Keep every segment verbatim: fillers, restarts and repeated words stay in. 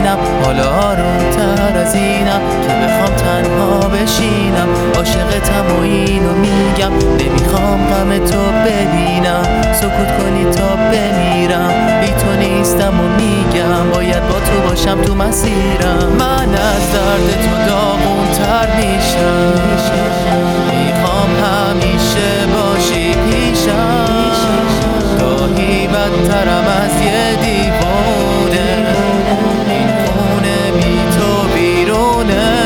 ببینم، حالا آروم تر از اینم که بخوام تنها بشینم. عاشقتم و اینو میگم، نمیخوام غم تو ببینم. سکوت کنی تا بمیرم، بی تو نیستم و میگم باید با تو باشم تو مسیرم. من از درد تو داغون تر میشم، میخوام همیشه باشی پیشم. گاهی بدترم از یه دیوونه، این خونه بی تو بیرونه.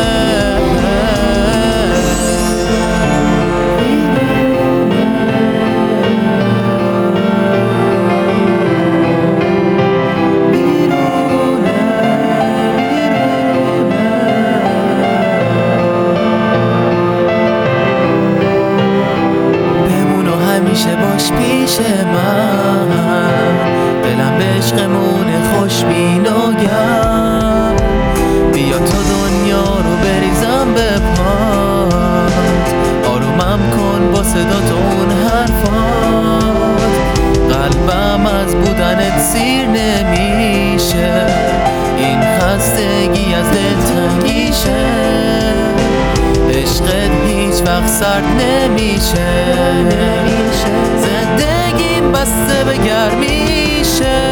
همیشه باش پیش من، دلم به عشقمونه خوشبین و گرم. بیا تا دنیا رو بریزم به پات، آرومم کن با صدا تو اون حرفات. قلبم از بودنت سیر نمیشه، این خستگی از دل تنگیشه. عشقت هیچ وقت سرد نمیشه، زندگیم بسته به گرمیشه.